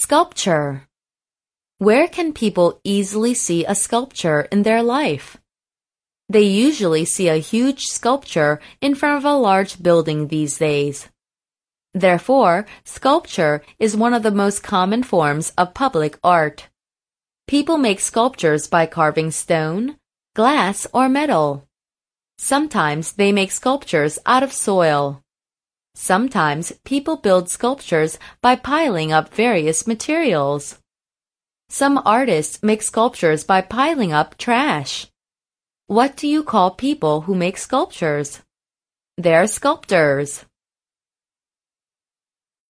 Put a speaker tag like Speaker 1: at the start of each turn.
Speaker 1: Sculpture. Where can people easily see a sculpture in their life? They usually see a huge sculpture in front of a large building these days. Therefore, sculpture is one of the most common forms of public art. People make sculptures by carving stone, glass, or metal. Sometimes they make sculptures out of soil. Sometimes people build sculptures by piling up various materials. Some artists make sculptures by piling up trash. What do you call people who make sculptures? They're sculptors.